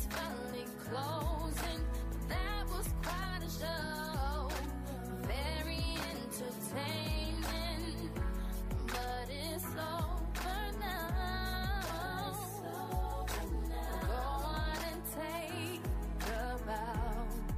finally closing. That was quite a show. Very entertaining. But it's over now. Go on and take a bow.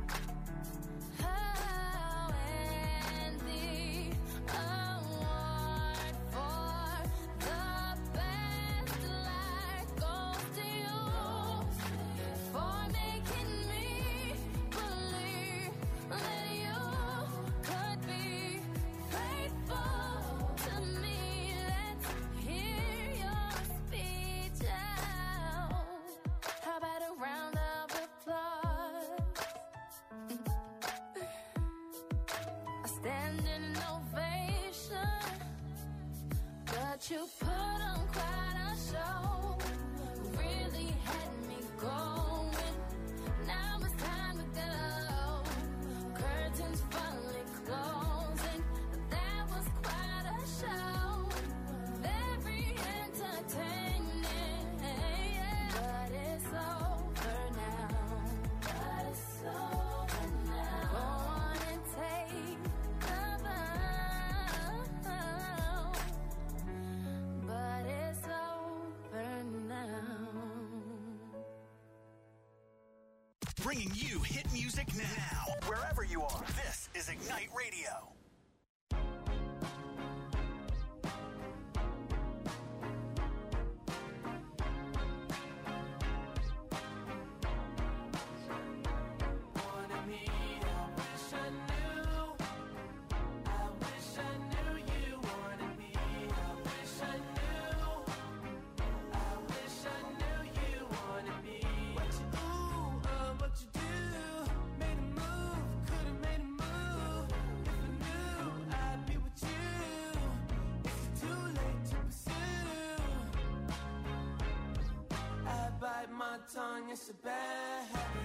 You put on quite a show, really had me going. Now it's time to go. Curtains finally closing. That was quite a show, very entertaining. But it's over now. But it's over now. Go on and take a bow. But it's over now. Bringing you hit music now. Wherever you are, this is Ignite Radio. Tongue, it's a bad habit.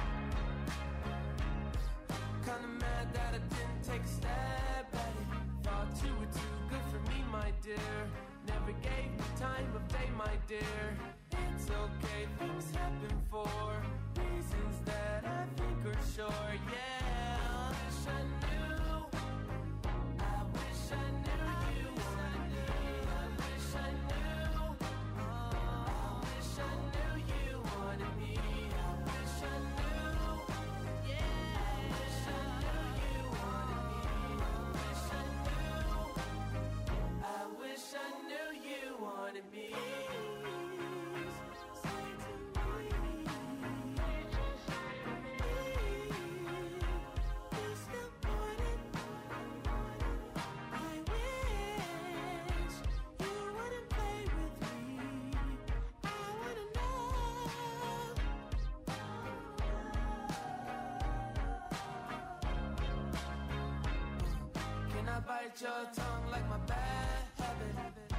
Kinda mad that I didn't take a stab at it. Thought you were too good for me, my dear. Never gave me time of day, my dear. It's okay, things happen for reasons that I think are sure, yeah. I wish I knew. I wish I knew you wanted me. I wish I knew. I wish I knew you wanted me. I wish I knew. Yeah. I wish I knew you wanted me. I wish I knew you wanted me. Bite your tongue like my bad habit.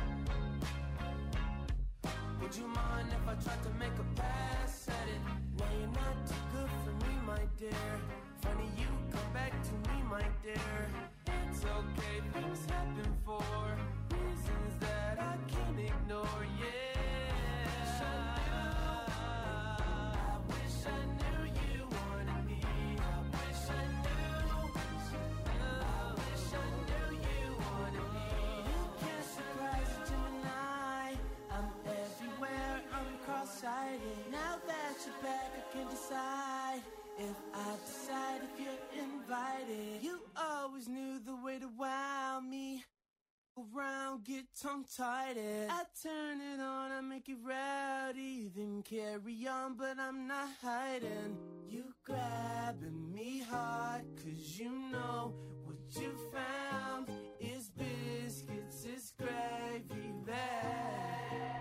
Would you mind if I tried to make a pass at it? No, you're not too good for me, my dear. Funny you come back to me, my dear. It's okay, things happen for reasons that I can't ignore, yeah. Now that you're back, I can decide if I decide if you're invited. You always knew the way to wow me. Around, get tongue-tied. I turn it on, I make it rowdy. Then carry on, but I'm not hiding. You grabbing me hard, 'cause you know what you found is biscuits, is gravy there.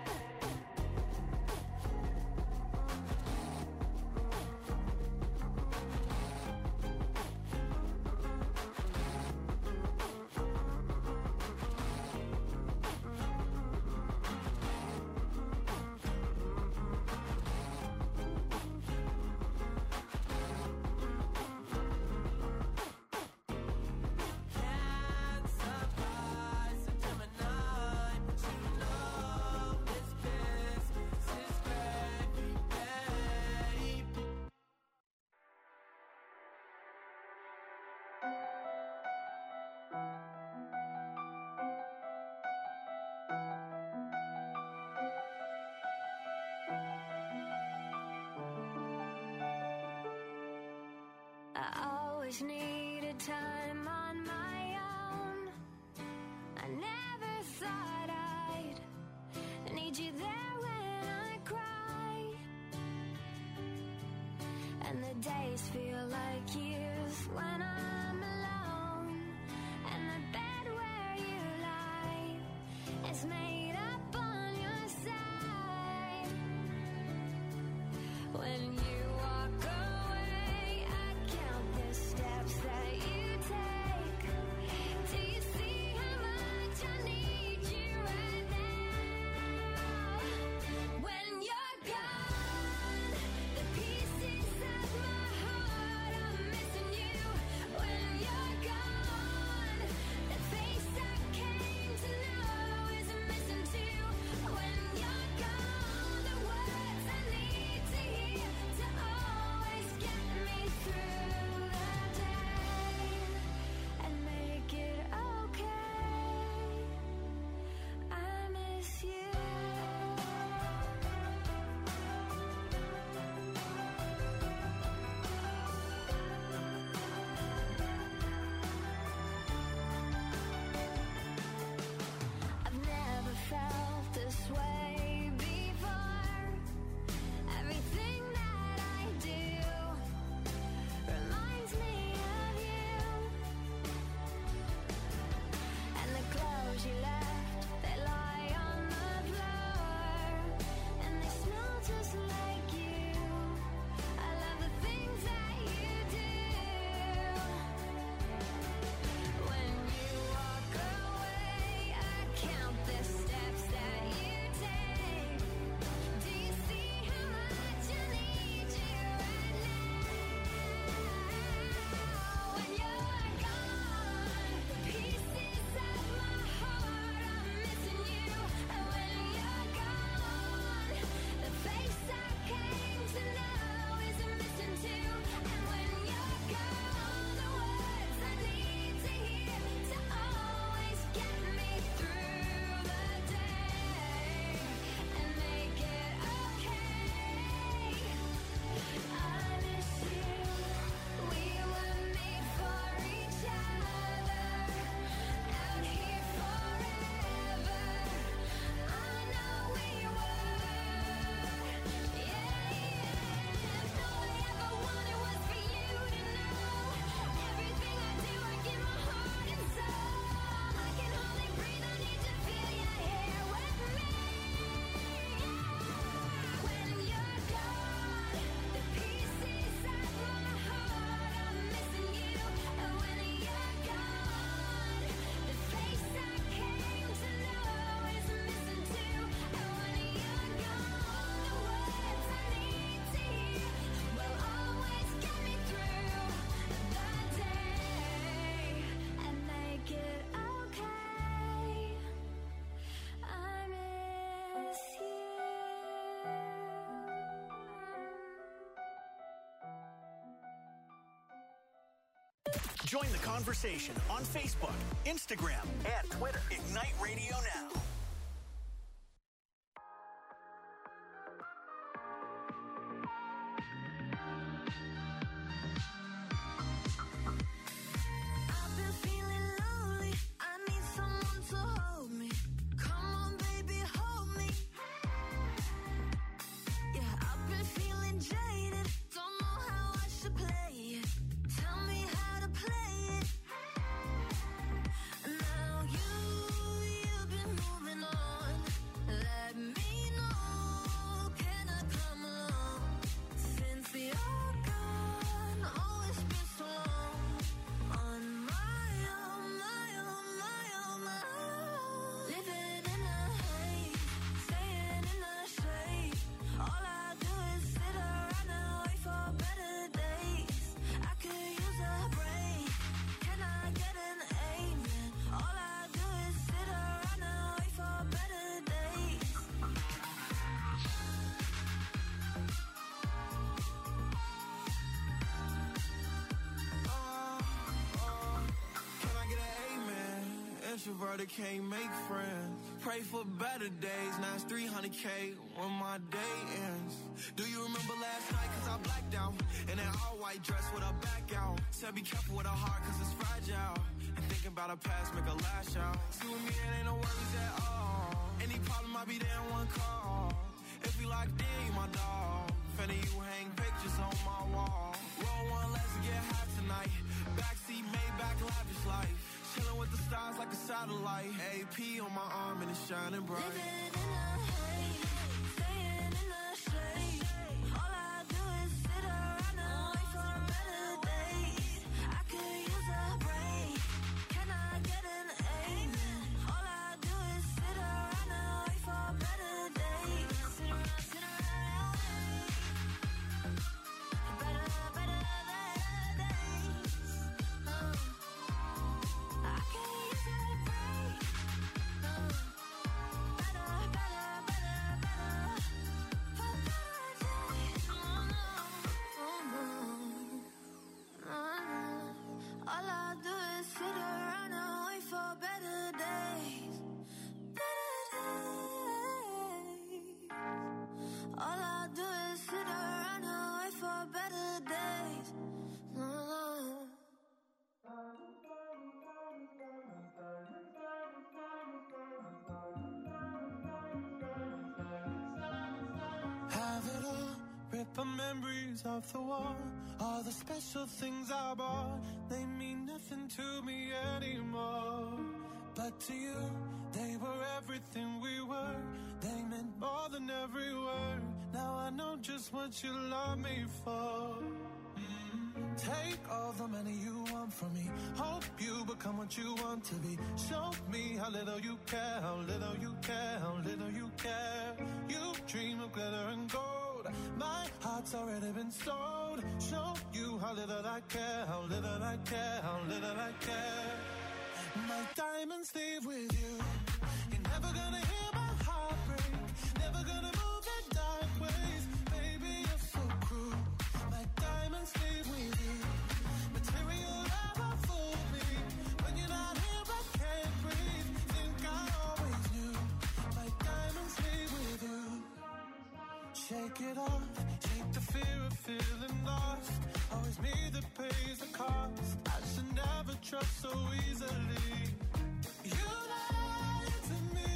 Can't surprise a Gemini. Needed time on my own. I never thought I'd need you there when I cry, and the days feel like years when I'm alone, and the bed where you lie is made up on your side. When you walk away, I count the steps that you take. Do you see how much I need you right now? When you're gone, the pieces of my heart are missing you. When you're gone, the face I came to know is missing too. When you're gone, the words I need to hear to always get me through the day and make it okay. I miss you. I've never felt this way before. Everything that I do reminds me of you. And the clothes you left, they lie on the floor, and they smell just like you. I love the things that you do. When you walk away, I count the steps that you take. Do you see how much I need you right now? When you're gone, the pieces of my heart are missing you. And when you're gone, the face I came to know is missing too. And when you're gone, the words I need to hear to always get me through the day and make it okay. I miss you. We were made for each other, out here forever. I know we were. Yeah. All I ever wanted was for you to know. Everything I do, I give my heart and soul. I can hardly breathe, I need to feel your hair with me. When you're gone, the pieces of my heart are missing you. And when you're gone, the face I came to know is missing too. And when you're gone, the words I need to hear will always get me through the day and make it okay. I miss you. Join the conversation on Facebook, Instagram, and Twitter. Ignite Radio Now. I've been feeling lonely. I need someone to hold me. Come on, baby, hold me. Yeah, I've been feeling jaded. Don't know how I should play it. Tell me how to play it. Now you've been moving Introverted can't make friends. Pray for better days. Now it's 300K when my day ends. Do you remember last night? Cause I blacked out. In that all white dress with her back out. Said be careful with her heart cause it's fragile. And thinking about her past make her lash out. See with me it ain't no worries at all. Any problem I be there in one call. If we locked in, you my dog. Finna you hang pictures on my wall. Roll one, let's get high tonight. Backseat, Maybach, lavish life. Chillin' with the stars like a satellite. AP on my arm and it's shining bright. Living in the haze, staying in the shade. All I do is sit around and wait for better days. I could use a break. Can I get an amen? All I do is sit around and wait for better days. Sit around and wait. Better days. I could use a break. Better for better days. All I do is sit around and wait for better days. Better days. All I do is sit around and wait for better days. Have it all, rip the memories off the wall. All the special things I bought, they mean nothing to me anymore. But to you, they were everything we were. They meant more than every word. Now I know just what you love me for. Take all the money you want from me. Hope you become what you want to be. Show me how little you care, how little you care, how little you care. You dream of glitter and gold. My heart's already been sold. Show you how little I care, how little I care, how little I care. My diamonds leave with you. You're never gonna hear my heart break. Never gonna move in dark ways. Baby, you're so cruel. My diamonds leave with you. Material never fooled me. When you're not here, I can't breathe. Think I always knew. My diamonds leave with you. Shake it off. Shake the fear of feeling lost. Always me that pays the cost. I should never trust so easily. You lied to me,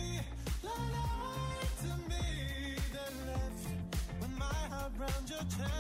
lied to me. Then left with my heart round your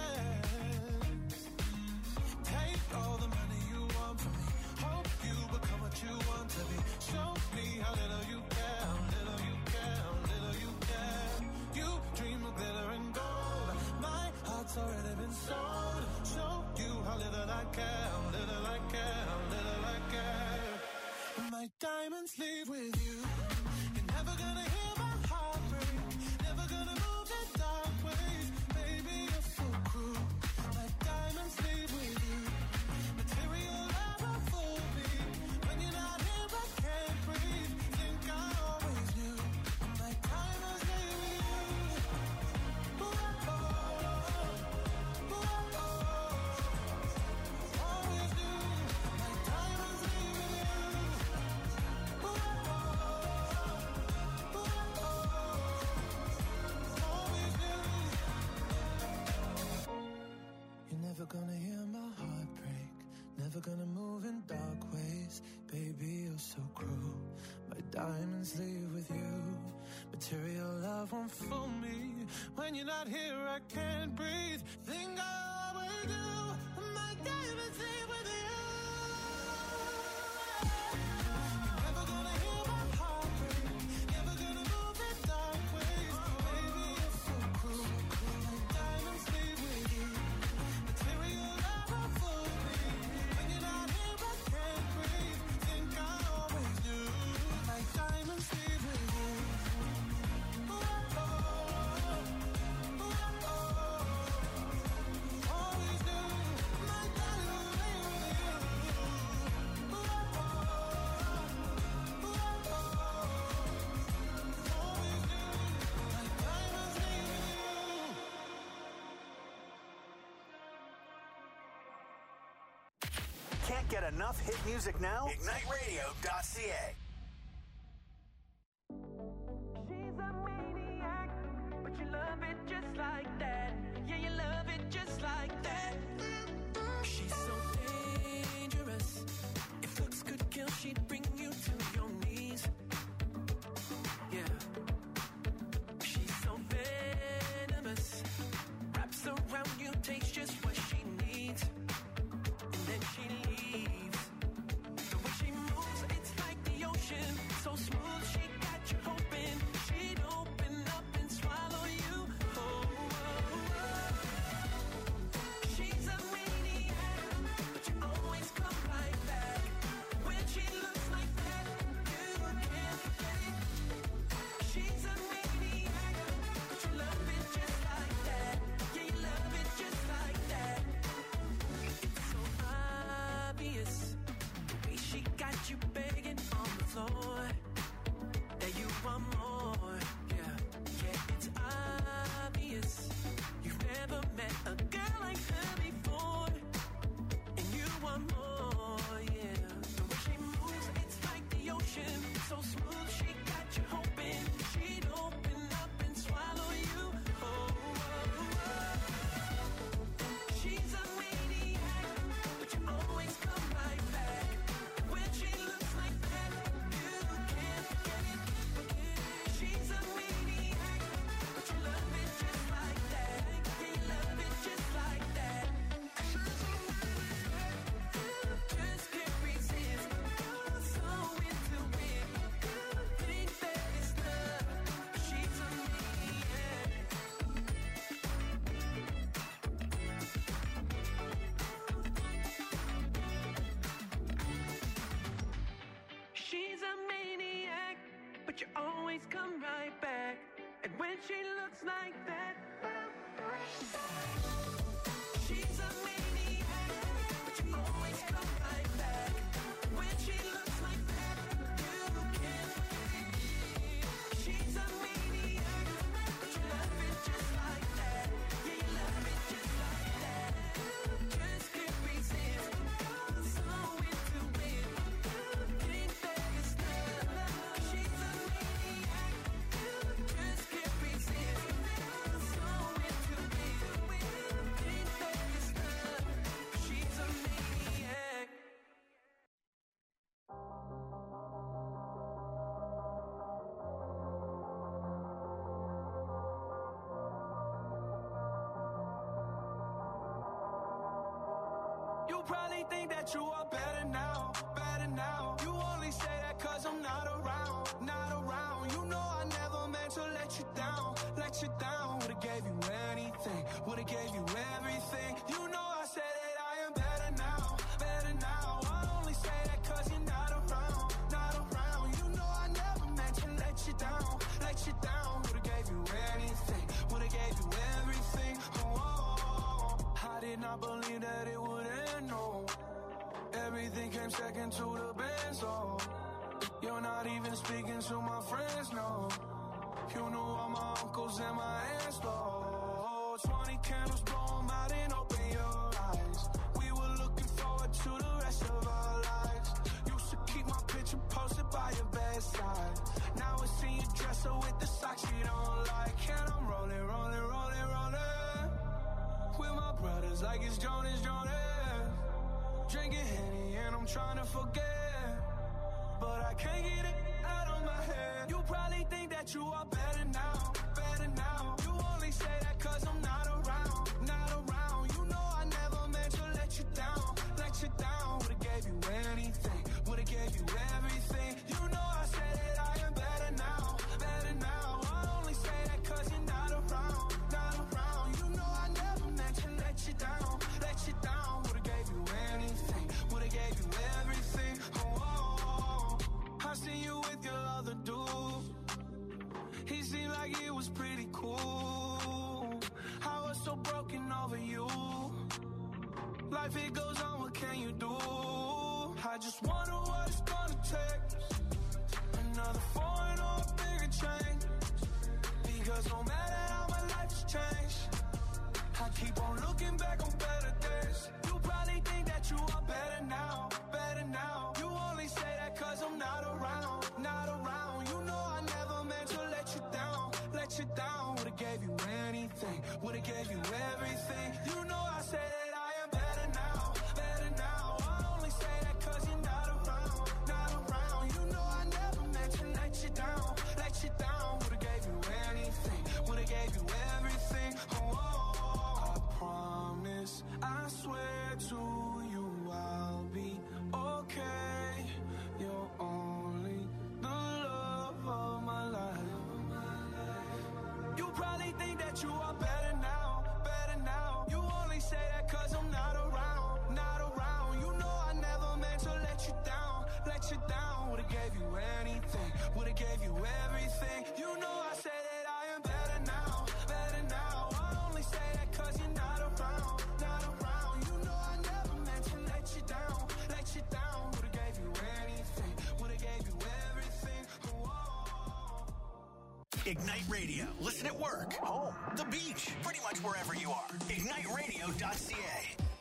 chest. Take all the money you want from me. Hope you become what you want to be. Show me how little you care, how little you care, how little you care. You dream of glitter and gold. My heart's already been sold. Show you how little I care, how little I care, how little I care. My diamonds leave with you. You're never gonna hear my heart break. Never gonna move in dark ways. Baby, you're so cruel. My diamonds leave with you. Material never fooled me. When you're not here, I can't breathe. Think I always knew. My diamonds leave with you. Ooh, oh, ooh, oh. Always knew. My diamonds leave with you. Ooh, oh, ooh, oh. Always knew. You're never gonna hear my heart break. Never gonna move in dark ways. Baby, you're so cruel. My diamonds leave with you. Material love won't fool me. When you're not here, I can't breathe. Think I always do. My diamonds leave with you. You're never gonna hear my heart break. Never gonna move in dark ways. Baby, you're so cruel. My diamonds leave with you. Material love won't fool me. When you're not here, I can't breathe. Think I always knew. My diamonds leave with you. Ooh, oh, ooh, oh. Always knew. My diamonds leave with you. Ooh, oh, ooh, oh. Always knew. My diamonds leave with you. Can't get enough hit music now? IgniteRadio.ca. just like that. Yeah, you love it just like that. She's so dangerous. If looks could kill, she'd bring you to your knees. Yeah. She's so venomous. Wraps around you, takes just what she needs. And then she leaves. The way she moves, it's like the ocean. So smooth, she got you hoping she'd open up and swallow you. Oh, oh, oh. She's a maniac, but you always come right back. When she looks like that, you can't forget it. She's a maniac, but you love it just like that. Yeah, you love it just like that. It's so obvious, the way she got you begging on the floor, that you want more. Yeah, yeah, it's obvious. You've never met a girl like her before, and you want more. Yeah, the way she moves, it's like the ocean. So smooth, she got you hoping she'd open up and swallow you. Oh, oh, oh. She's a maniac, but you always come right back. When she looks like that, you can't forget it. She's a maniac, but you love it just like that. Yeah, you love it just like that. Just can't resist. You're so into it. Think that it's love. She's a maniac. She's a maniac, but you always come right back. And when she looks like that, she's a maniac, but you always come right back. When she looks like that, you can't forget it. She's a maniac, but you love it just like that. Yeah, you love it just like that. Just can't resist. You're so into it. Think that it's love. She's a maniac. Just can't resist. You're so into it. Think that it's love. She's a maniac. You probably think that you are better now, better now. You only say that cause I'm not around, not around. You know I never meant to let you down, let you down. Would've gave you anything, would've gave you everything. You know I said that I am better now, better now. I only say that cause you're not around, not around. You know I never meant to let you down, let you down. Would've gave you anything, would've gave you everything. Oh, I did not believe that it would end, no. Everything came second to the band, so you're not even speaking to my friends, no. You knew all my uncles and my aunts, though. 20 candles, blow 'em out and open your eyes. We were looking forward to the rest of our lives. Used to keep my picture posted by your bedside. Now I see you dresser with the socks you don't like. And I'm rolling, rolling, rolling, rolling with my brothers like it's Jonas, Jonas. Drinking Henny and I'm trying to forget, but I can't get it out of my head. You probably think that you are better now, better now. You only say that cause I'm not around, not around. You know I never meant to let you down, let you down. Would've gave you anything, would've gave you everything. You know I said that I am better now, better now. I only say that cause you're not around, not around. You know I never meant to let you down, let you down. Would've gave you anything, would've gave you everything. Oh, oh, oh. I see you with your other dude. He seemed like he was pretty cool. I was so broken over you. Life it goes on, what can you do? I just wonder what it's gonna take. Another foreign or a bigger change. Because no matter how my life has changed, I keep on looking back on better days. You probably think that you are better now, better now. You only say that cause I'm not around, not around. You know I never meant to let you down, let you down. Would've gave you anything, anything, would've gave you everything. You know I say that I am better now, better now. I only say that cause you're not around, not around. You know I never meant to let you down, let you down. Would've gave you anything, would've gave you everything. Oh, I promise, I swear to you I'll be okay. You're only the love of my life. You probably think that you are better now, better now. You only say that cause I'm not around, not around. You know I never meant to let you down, let you down. Would've gave you anything, would've gave you everything. You know I say that I am better now, better now. I only say that cause you're not around, not around. You know I never meant to let you down, let you down. Would've gave you anything, would've gave you everything. Whoa. Ignite Radio. Listen at work, home, the beach, pretty much wherever you are. IgniteRadio.ca.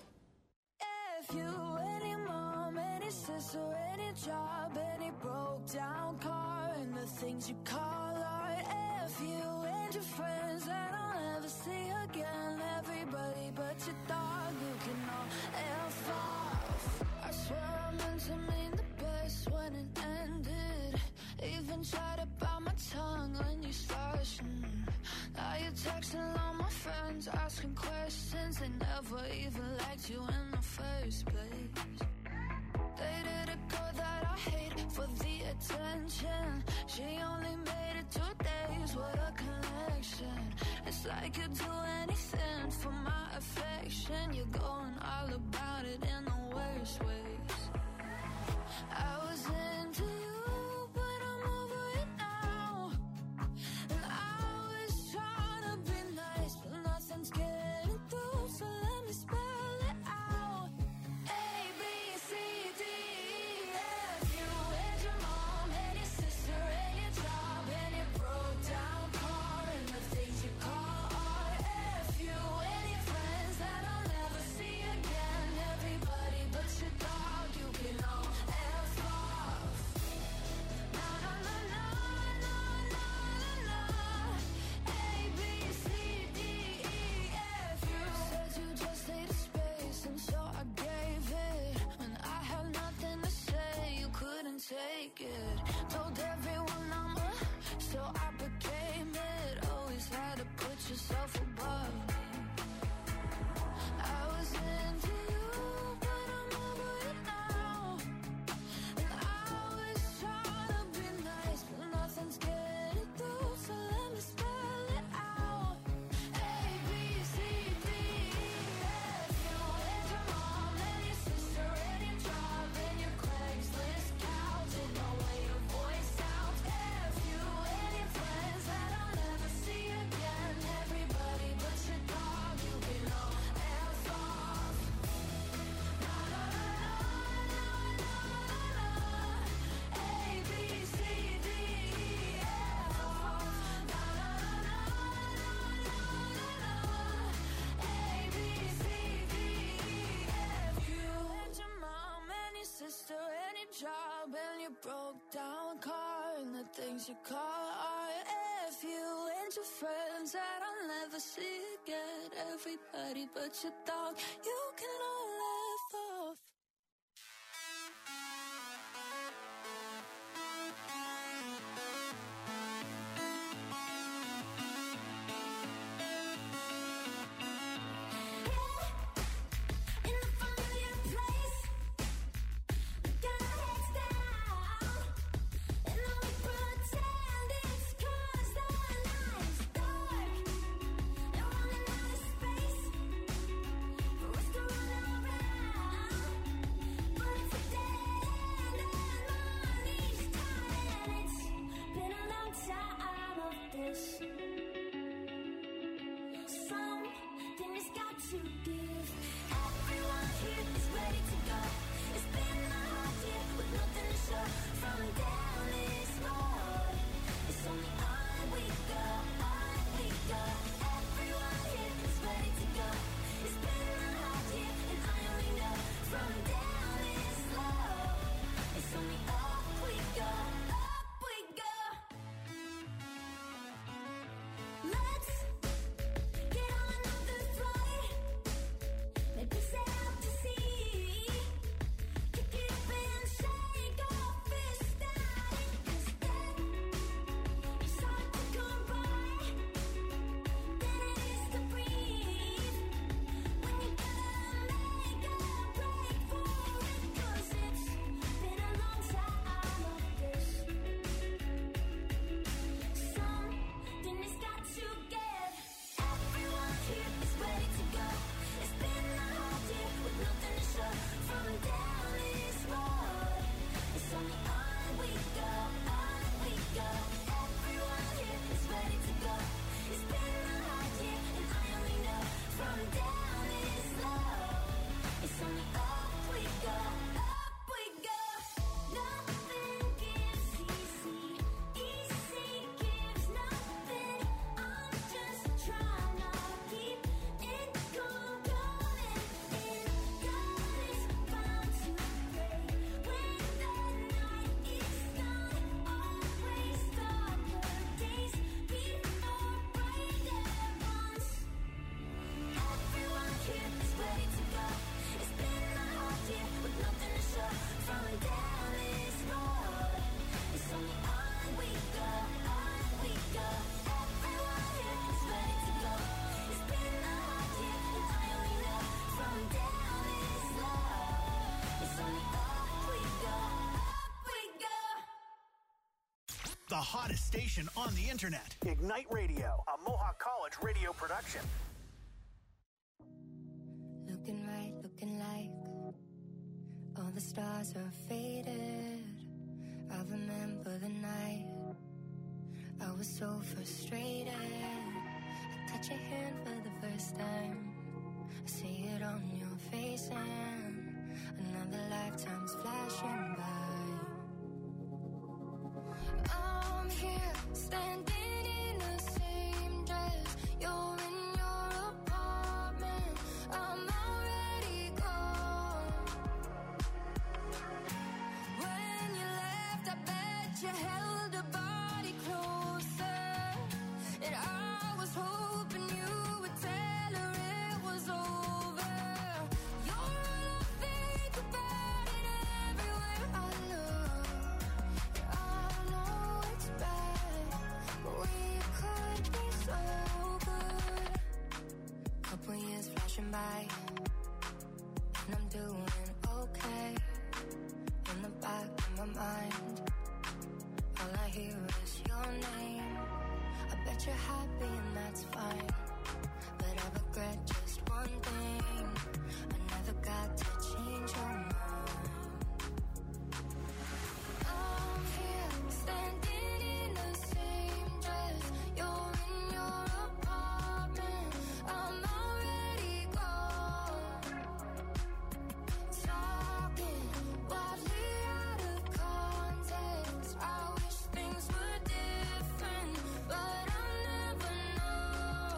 If you, any mom, any sister, any job, any broke down car, and the things you call art. If you and your friends that I'll never see again, everybody but your dog, you can all F off. I swear I meant to mean the best when it ended. Even tried to bite my tongue when you started. Now you're texting all my friends, asking questions. They never even liked you in the first place. Dated a girl that I hate for the attention. She only made it 2 days, what a connection. It's like you'd do anything for my affection. You're going all about it in the worst ways. I was into you, but I'm over it now. And I was trying to be nice, but nothing's getting through, so let me spell it out. A, B, C, D, E, F. You and your mom and your sister and your job and your broke down car and the things you call art. F you and your friends that I'll never see again. Everybody but your dog, you can all F off. Na na na na na na na. A, B, C, D, E, F. You said you just needed space, and so I gave it. When I had nothing to say, you couldn't take it. Told everyone I'm so I became it. Always had to put yourself above me. I was into you, but I'm over it now. And I was trying to be nice, but nothing's getting through, so let me spell it out. A, B, C, D, E, F. You and your mom and your sister and your job and your Craigslist couch and the way your voice sounds. F you and your friends that I'll never see again. Everybody but your dog, you can all F off. Na na na na na na na. A, B, C, D, E, F off. Na na na na na na na. A, B, C, D, E, F. You and your mom and your sister and your job and your broke down car and the things you call art. F you and your friends that I'll never see again. Everybody but your dog, you can all F off. In the familiar place, we got our heads down, and all we pretend it's 'cause the night's dark, and running out of space for us to run around. But it's a dead end, and money's tight, and it's been a long time of this. Something has got to give. Everyone here is ready to go. It's been a hard year with nothing to show from down this road. It's only on we go, on we go. Everyone here is ready to go. It's been a hard year and I only know from down this road. It's only up we go, up we go. Let's It's only on we go, everyone here is ready to go. It's been a hard year and I only know from down is low. It's only up we go, nothing gives easy gives nothing. I'm just trying to keep it going. And God is bound to pray when the night is done. Always darker days before brighter ones. Everyone here is ready to go. It's been a hard year with nothing to show. From down this road, it's only on we go, everyone here is ready to go. It's been a hard year and I only know from down this low. It's only up we go, The hottest station on the internet. Ignite Radio, a Mohawk College radio production. Looking right, looking like all the stars are faded. I remember the night I was so frustrated. I touch your hand for the first time. I see it on your face and another lifetime's flashing by. I'm here standing in the same dress. You're in your apartment. I'm already gone. When you left, I bet you held a body closer. And I was hoping you would tell her it was over. You're all I think about it everywhere I look. I know it's bad, but we could be so good. Couple years flashing by, and I'm doing okay. In the back of my mind, all I hear is your name. I bet you're happy and that's fine, but I regret just one thing. I never got to change your mind. I'm here standing in the same dress. You're in your apartment. I'm already gone. Talking wildly out of context. I wish things were different, but I'll never know.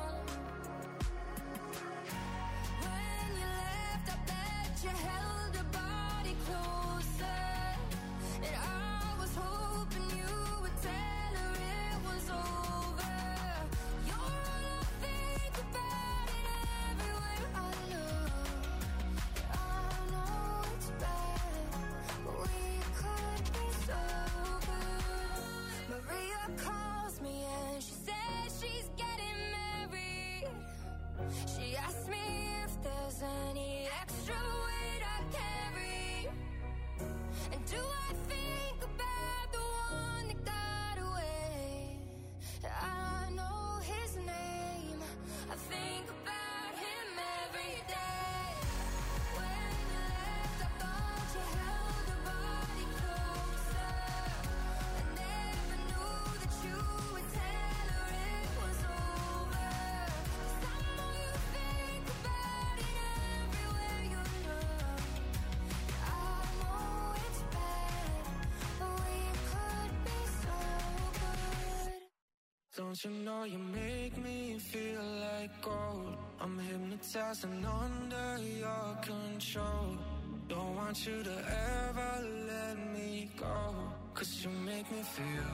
When you left, I bet you held a body closer. And I was hoping you would tell her it was over. You're all I think about it everywhere I look. I know it's bad, but we could be so good. Maria calls me and she says she's getting married. She asked me if there's any extra weight I carry. And do I think about the one that got away? I know his name. I think about him every day. When you left, I thought you held a body closer. I never knew that you would tell her it was over. 'Cause I know you think about it everywhere you look. I know it's bad, but we could be so good. Don't you know you make me feel like gold? I'm hypnotized and under your control. Don't want you to ever let me go. 'Cause you make me feel.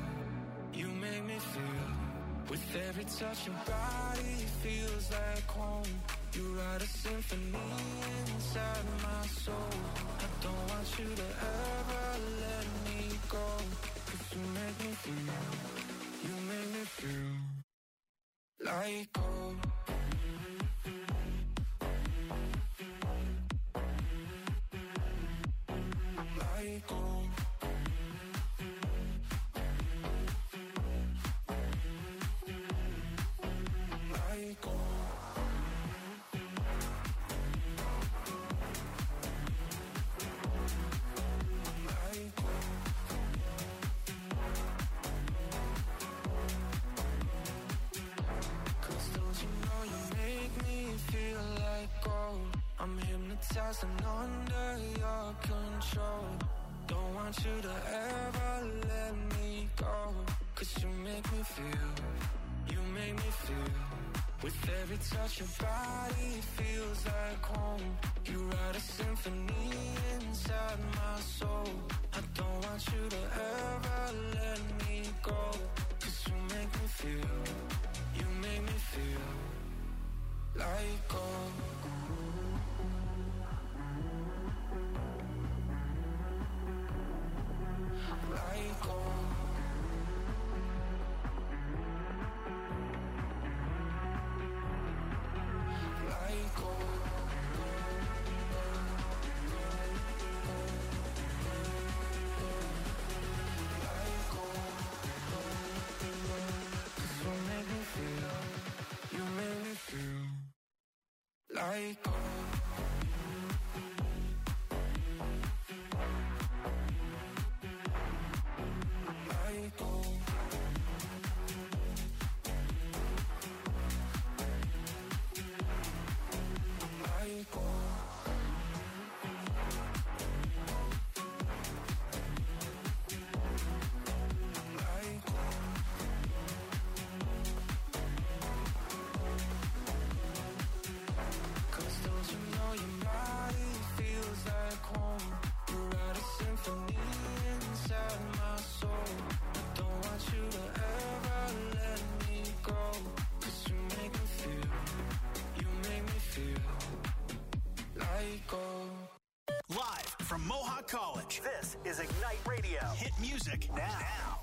With every touch your body feels like home. You write a symphony inside my soul. I don't want you to ever let me go. 'Cause you make me feel like gold. Like gold. Like gold. Like gold. wasn't under your control. Don't want you to ever let me go. 'Cause you make me feel, you make me feel. With every touch your body feels like home. You write a symphony inside my soul. I don't want you to ever let me go. 'Cause you make me feel, you make me feel like gold. Like gold. Like gold. Like gold. 'Cause you make me feel, you make me feel like gold. Like gold. Like gold. Like gold. Cause don't you know your body feels like home. You write a symphony inside my soul. I don't want you to ever let me go. 'Cause you make me feel, you make me feel like gold. Live from Mohawk College, this is Ignite Radio. Hit music now.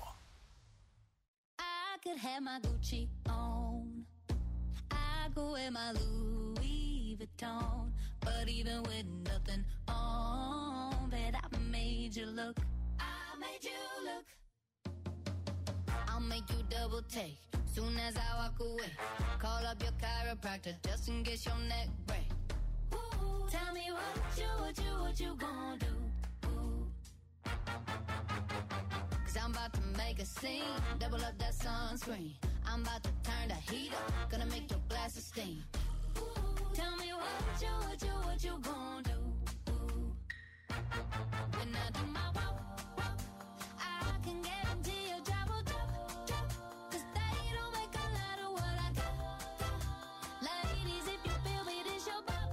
I could have my Gucci on. I go wear my Louis Vuitton. But even with nothing on, bet I made you look. I made you look. I'll make you double take soon as I walk away. Call up your chiropractor just in case your neck break. Ooh, tell me what you gonna do? Ooh. 'Cause I'm about to make a scene, double up that sunscreen. I'm about to turn the heat up, gonna make your glasses steam. Ooh, tell me what you gonna do? Ooh. When I do my walk, I can guarantee your job will drop. 'Cause they don't make a lot of what I got. Ladies, if you feel me, this your pop.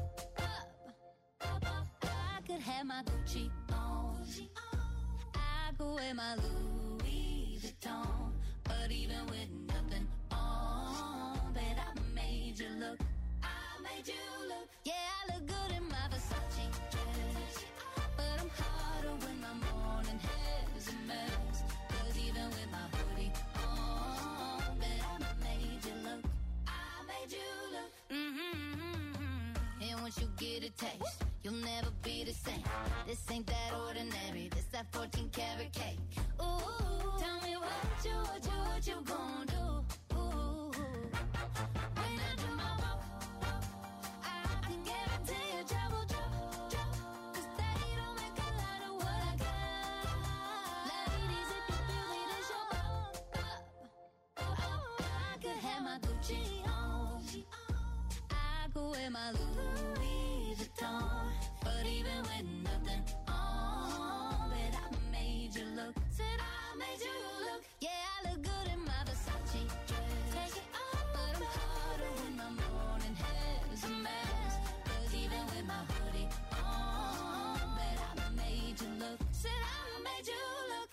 I could have my Gucci on. I go wear my Louis Vuitton. But even with nothing on, bet I made you look. I made you look. Yeah, I look good in my Versace dress. But I'm hotter when my morning hair's a mess. 'Cause even with my hoodie on, bet I made you look. I made you look. And once you get a taste, you'll never be the same. This ain't that ordinary, this that 14 karat cake. Ooh, tell me what you gonna do? Ooh, when I do my walk, I can guarantee your job will drop. 'Cause they don't make a lot of what I got. Ladies, if you feel me, this your pop. I could have my Gucci on. I go wear my Louis Vuitton. But even with nothing on, bet I made you look. Said I made you look. Yeah, I look good in my Versace dress. Take it off, but I'm hotter when my morning hair's a mess. 'Cause even with my hoodie on, bet I made you look. Said I made you look.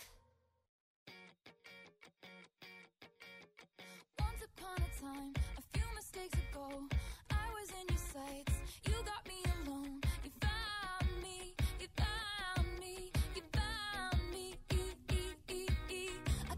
Once upon a time, a few mistakes ago, I was in your sights. You got me alone. You found me. You found me. You found me. I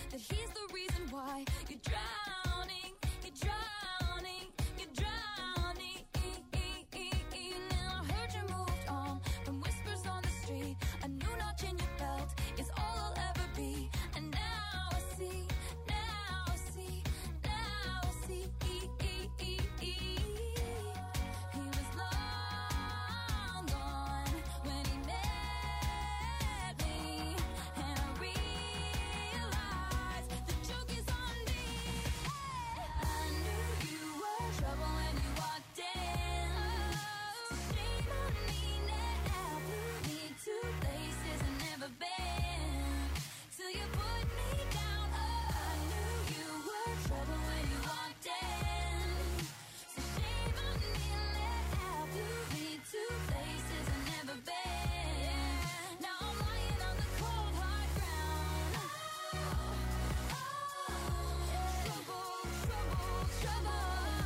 that he's the reason why you're drowning, you're drowning, you're drowning. Now I heard you moved on from whispers on the street. A new notch in your belt is all I'll ever be. And now I see, now I see, now I see. He was long gone when he met me, and I realized the joke is on me. I knew you were trouble when you walked in. So shame on me now. Flew me to places I've never been, till you put me down. I knew you were trouble when you walked in. So shame on me now. Flew me to places I've never been. Now I'm lying on the cold hard ground. Trouble, trouble, trouble.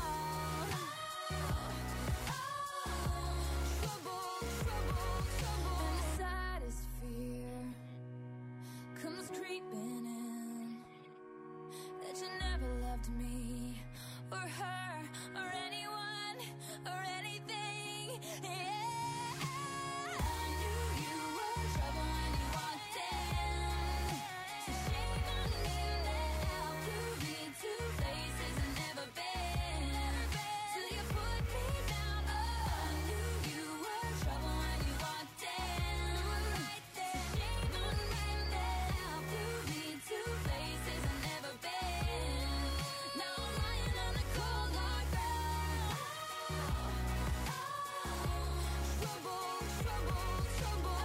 Trouble, trouble, trouble. And the saddest fear comes creeping in, that you never loved me or her or anyone or anything. Yeah, I knew you were trouble when you walked in. So shame on me now. Flew me to places I've never been, till you put me down. I knew you were trouble when you walked in. Right there. Shame on me now. Flew me to places I've never been. Now I'm lying on the cold hard ground. Trouble, trouble, trouble.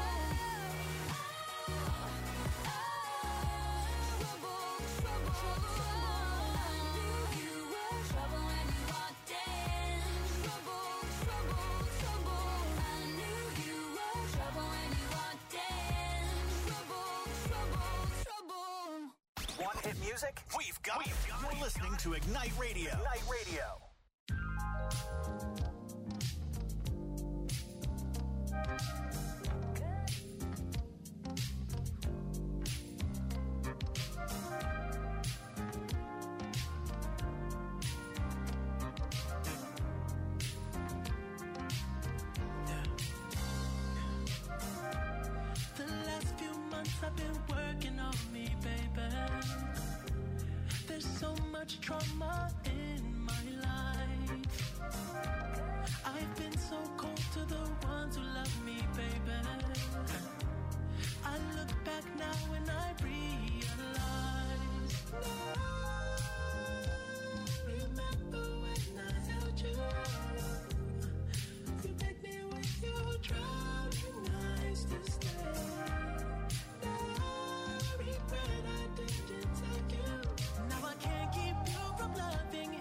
Trouble, trouble, trouble. I knew you were trouble when you walked in. Trouble, trouble, trouble. I knew you were trouble when you walked in. Trouble, trouble, trouble. Want hit music? We've got it. You're listening to Ignite Radio. Ignite Radio. The last few months I've been working on me, baby. There's so much trauma in my life. I've been so cold to the ones who love me, baby. I look back now and I realize. Remember when I held you? You take me with you, drowning eyes to stay. No regret I didn't take you. Now I can't keep you from loving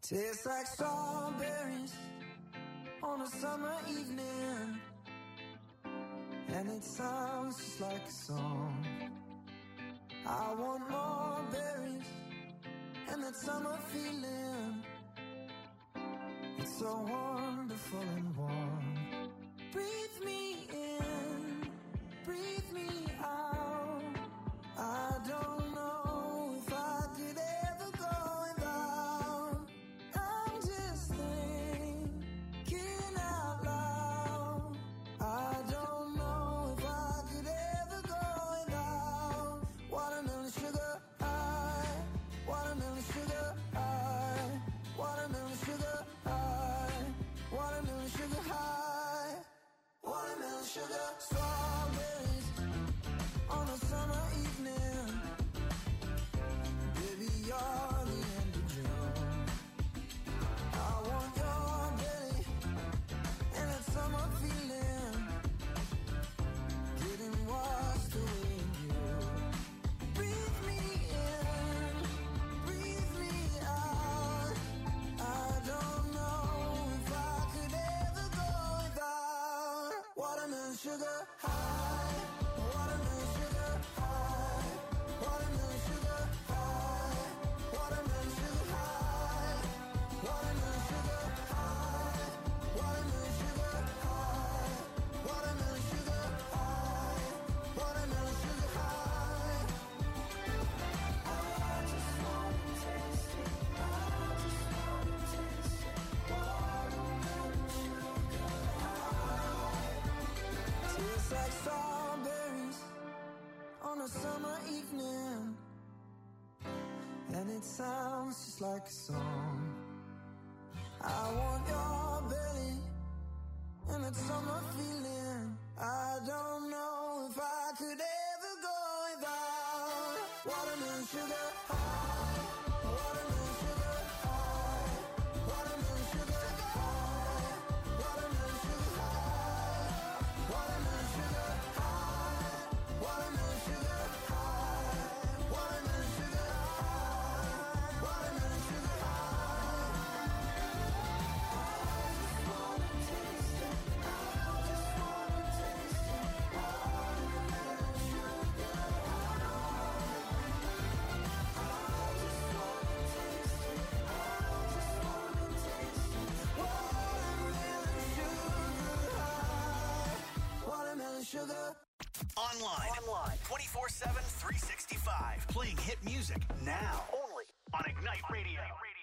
Tastes like strawberries on a summer evening, and it sounds just like a song. I want more berries and that summer feeling. It's so wonderful and warm. Breathe me in, breathe me out. I don't know if I could ever go without. I'm just thinking out loud. I don't know if I could ever go without watermelon sugar high, watermelon sugar high, watermelon sugar high, watermelon sugar high, watermelon sugar. Strawberries on a summer evening, baby, you're the end of June. I want your belly and that summer feeling, getting washed away in you. Breathe me in, breathe me out. I don't know if I could ever go without watermelon sugar high, watermelon sugar high, watermelon sugar high, watermelon sugar high, watermelon sugar high, watermelon sugar high, watermelon sugar high, watermelon sugar high. I just wanna taste it. I just wanna taste it. Watermelon sugar high. Tastes like strawberries on a summer evening, and it sounds just like a song. I want your belly and that summer feeling. I don't know if I could ever go without watermelon sugar high, watermelon sugar high, watermelon sugar high, watermelon sugar high, watermelon sugar high, watermelon sugar high, watermelon sugar high, watermelon sugar high. Watermelon sugar. Online. 24/7, 365. Playing hit music now. Only on Ignite Radio.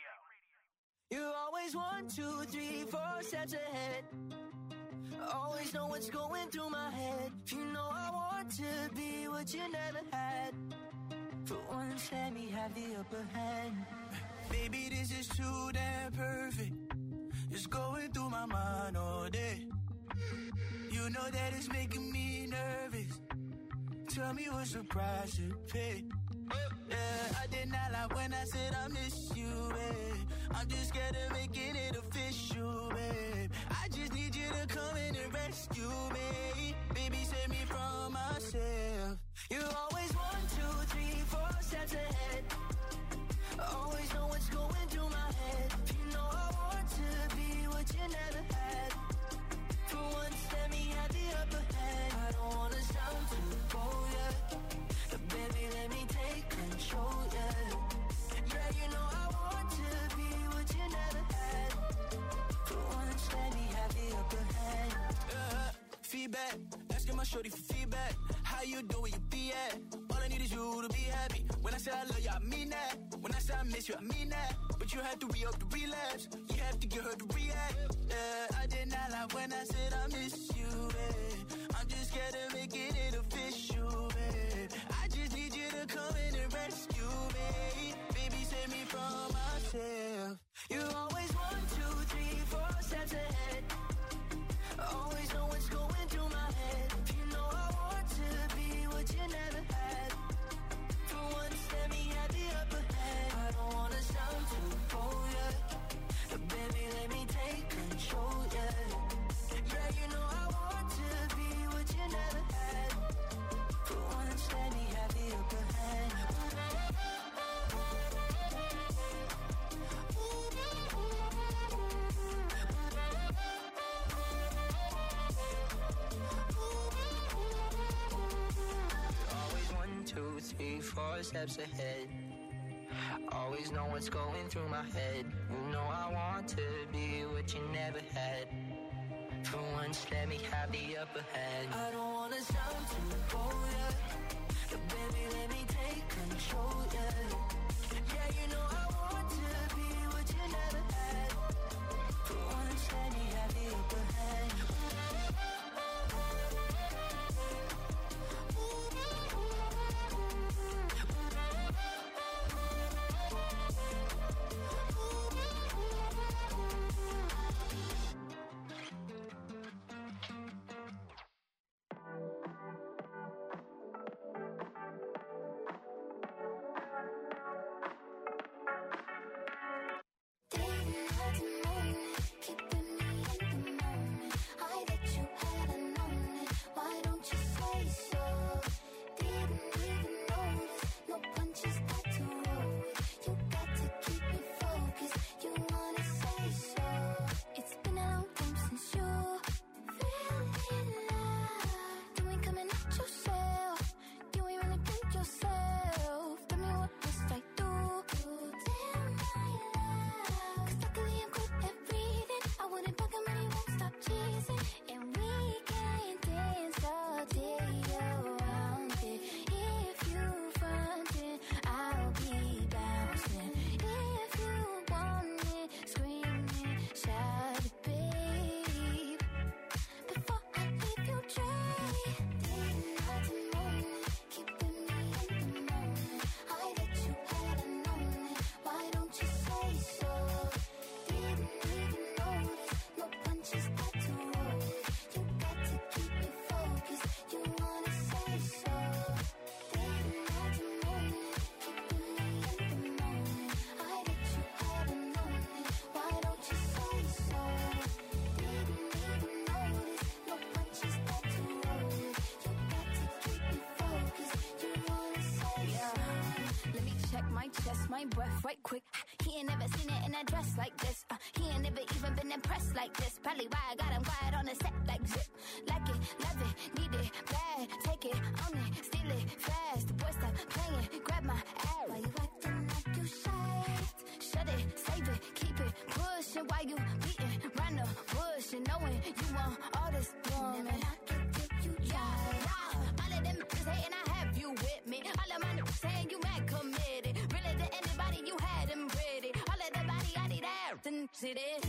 You always 1, 2, 3, 4 steps ahead. Always know what's going through my head. You know I want to be what you never had. For once, let me have the upper hand. Baby, this is too damn perfect. It's going through my mind all day. You know that it's making me nervous. Tell me what's the price to pay. Yeah, I did not lie when I said I miss you, babe. I'm just scared of making it official, babe. I just need you to come in and rescue me. Baby, save me from myself. You always 1, 2, 3, 4 steps ahead. Always know what's going through my head. You know I want to be what you never had. For once, let me have the upper hand. I don't wanna sound too bold, yeah. But baby, let me take control, yeah. Yeah, you know I want to be what you never had. For once, let me have the upper hand. Feedback, asking my shorty for feedback. How you doing, where you be at? All I need is you to be happy. When I say I love you, I mean that. When I say I miss you, I mean that. But you have to re-up the relapse. You have to get her to react. Yeah, I did not lie when I said I miss you, babe. I'm just scared of making it official, babe. I just need you to come in and rescue me. Baby, save me from myself. You always 1, 2, 3, 4 steps ahead. Always know what's going through my head. You know I want to be what you never had. For once, let me have the upper hand. I don't wanna sound too bold, yeah. But baby, let me take control, yeah. Yeah, you know I want to be what you never had. For once, let me have the upper hand. 4 steps ahead. Always know what's going through my head. You know I want to be what you never had. For once, let me have the upper hand. I don't wanna sound too bold, yeah. But baby, let me take control, yeah. Yeah, you know I want to be what you never had. For once, let me have the upper hand. My breath right quick. He ain't never seen it in a dress like this. He ain't never even been impressed like this. Probably why I got him quiet on the set like zip. Like it, love it, need it, bad. Take it, own it, steal it, fast. The boy stop playing, grab my ass. Why you acting like you shy? Shut it, save it, keep it pushing. Why you beating round the bush and knowing you want all this woman? Never knock it till you try. All of them is hating, I have you with me. All of my niggas saying you mad committed. Really to anybody you had them ready. All of the body I need out and sit it.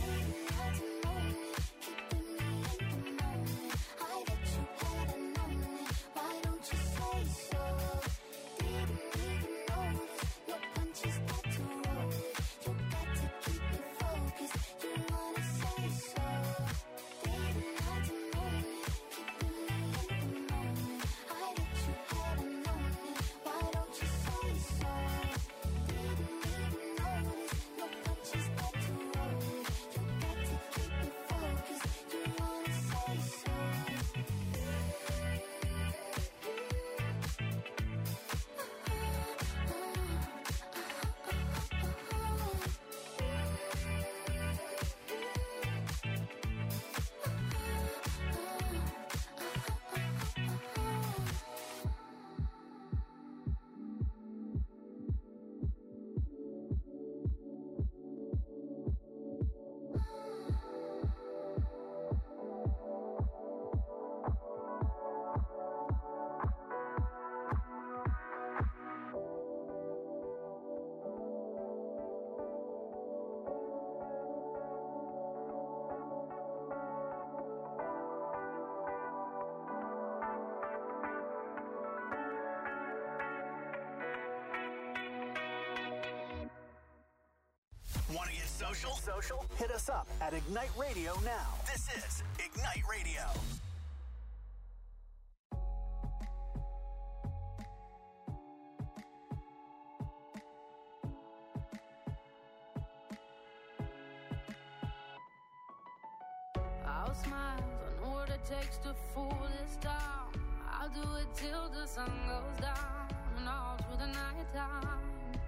Want to get social? Hit us up at Ignite Radio now. This is Ignite Radio. I'll smile, I know what it takes to fool this town. I'll do it till the sun goes down and all through the night time.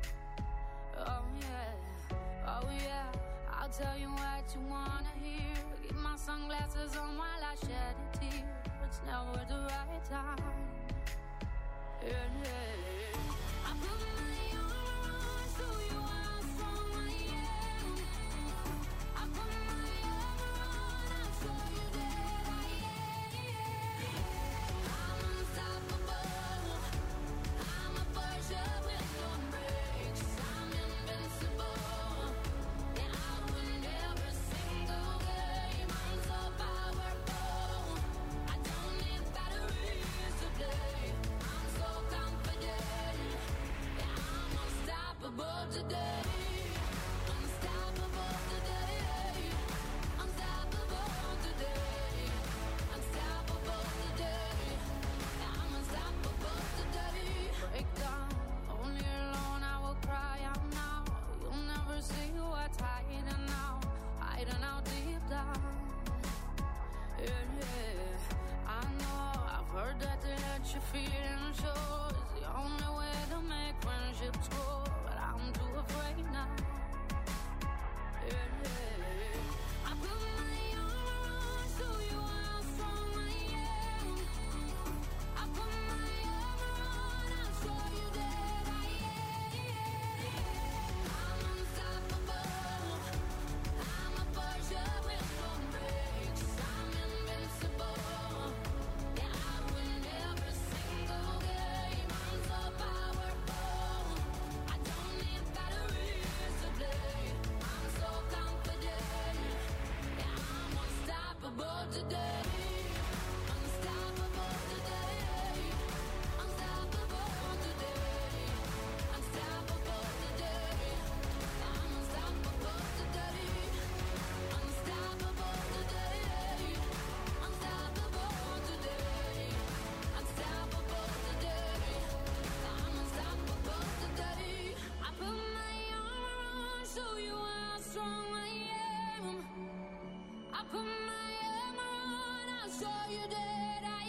Oh yeah, I'll tell you what you wanna hear. Keep my sunglasses on while I shed a tear. It's never the right time. Yeah, yeah. I put my armor on, show you how strong I am. I put my armor on, I'll show you that I am. I'm unstoppable. I'm a Porsche with no brakes. I'm invincible. Yeah, I win every single game. I'm so powerful. I don't need batteries to play. I'm so confident. Yeah, I'm unstoppable today. Unstoppable today. Unstoppable today. Unstoppable today. Yeah, I'm unstoppable today. Break down, only alone I will cry out now. You'll never see what's hiding out deep down. Yeah, yeah. I know, I've heard that to let you feel and show is the only way to make friendships grow. But I'm too afraid now. Yeah, yeah. I put my armor on, show you how strong I am. I put my armor on, I'll show you that I am. I'm unstoppable. I'm a Porsche with no brakes. I'm invincible. Yeah, I win every single game. I'm so powerful. I don't need batteries to play. I'm so confident. Yeah, I'm unstoppable today. Unstoppable today. Unstoppable today. Unstoppable today. I'm unstoppable today. Unstoppable today. Unstoppable today. Unstoppable today. I'm unstoppable today. I put my armor on, show you how strong I am. I put my armor on, I'll show you that I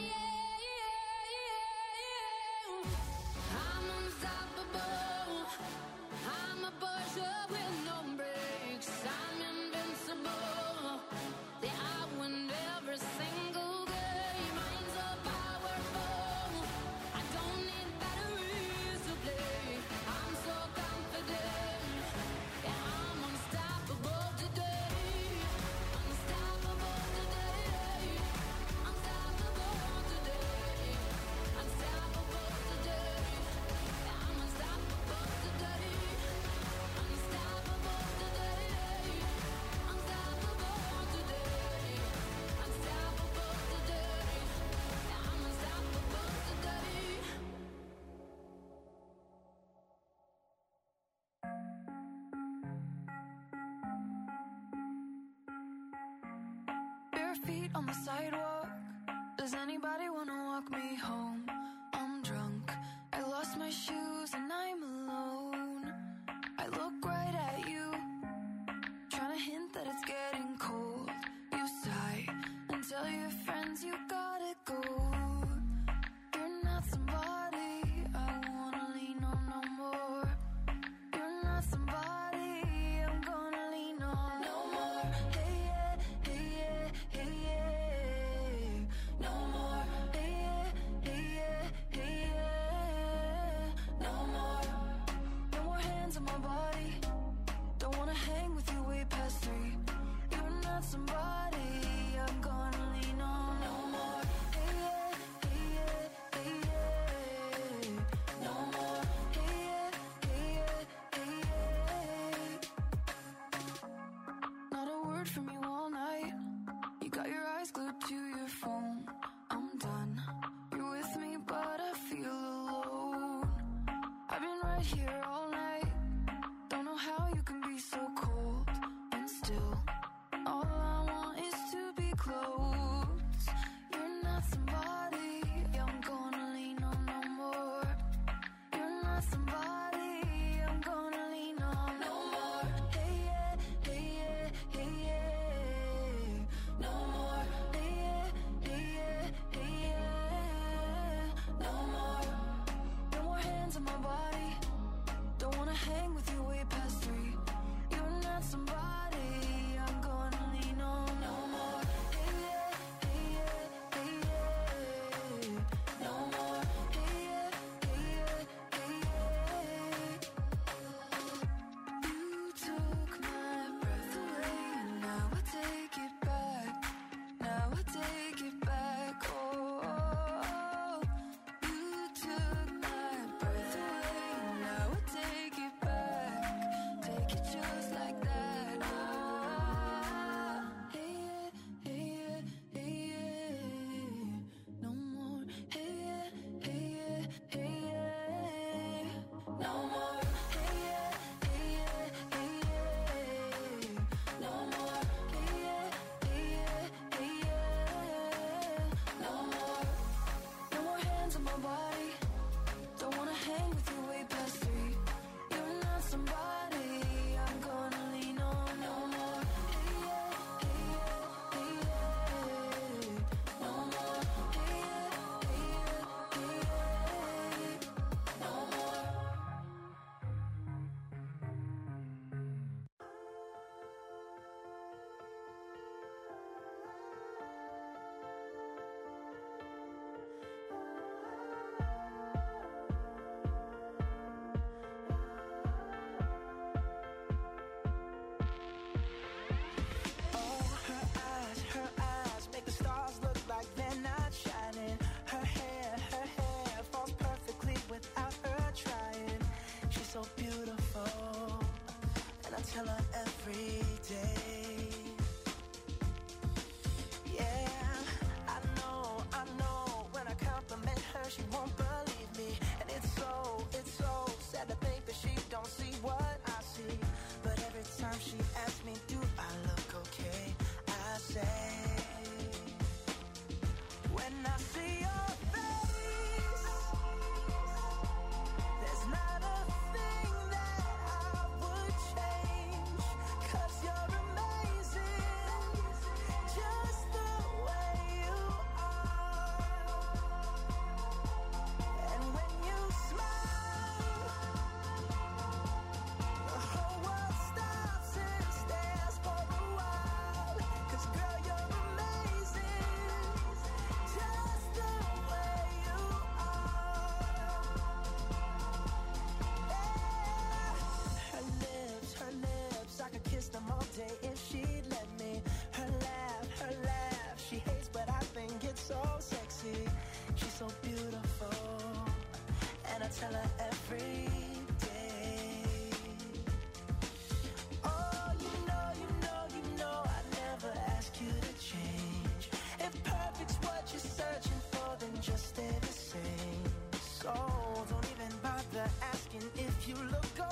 am. I'm unstoppable. I'm a Porsche with no brakes. I'm invincible. Yeah, I win every single game. I'm so powerful. I don't need batteries to play. I'm so confident. Yeah, I'm unstoppable today. Unstoppable today. Unstoppable today. Unstoppable today. Yeah, I'm unstoppable today. Unstoppable today. Unstoppable today. Unstoppable today. Yeah, I'm unstoppable today. Bare feet on the sidewalk. Does anybody wanna walk me home? I'm drunk. I lost my shoes and I'm alone. I look right at you, trying to hint that it's getting cold. You sigh and tell your friends you gotta go. You're not somebody I wanna lean on no more. You're not somebody I'm gonna lean on no more. Hey yeah, hey yeah, hey yeah. No more. Hey yeah, hey yeah, hey yeah. No more. No more hands on my body. Don't wanna hang with you way past 3. You're not somebody I'm gonna lean on no more. Hey yeah, hey yeah, hey yeah. No more. Hey yeah, hey yeah, hey yeah. Not a word from you all night. You got your eyes glued to your phone. I'm done. You're with me, but I feel alone. I've been right here all night. Don't know how you can be so cold and still. All I want is to be close. You're not somebody I'm gonna lean on no more. You're not somebody I'm gonna lean on no more. Hey yeah, hey yeah, hey yeah. No more. Hey yeah, hey yeah, hey yeah. No more. No more hands on my body. Don't wanna hang with you way past 3. You're not somebody I'm gonna lean on no more. Hey yeah, hey yeah, hey yeah. No more. Hey yeah, get just like that. Hey yeah, hey yeah, hey yeah. No more. Hey yeah, hey yeah, hey yeah. No more. Hey yeah, hey yeah, hey yeah. No more. Hey yeah, hey yeah, hey yeah. No more. No more hands on my body. Don't wanna hang with you way past 3. You're not somebody I'm gonna lean on no more. Hey yeah, hey yeah, hey yeah. No more. Hey yeah, hey yeah, hey yeah. No more. Oh, her eyes make the stars look like they're not shining. Her hair falls perfectly without her trying. She's so beautiful, and I tell her every day. Yeah, I know, when I compliment her, she won't believe me. And it's so sad to think that she don't see what I see. But every time she asks me, do I look okay? I say, when I see your face, there's not a thing that I would change. 'Cause you're amazing, just the way you are. And when you smile, the whole world stops and stares for a while. 'Cause girl, you're amazing, just the way you are. Yeah. Her lips, I could kiss them all day if she'd let me. Her laugh, she hates but I think it's so sexy. She's so beautiful, and I tell her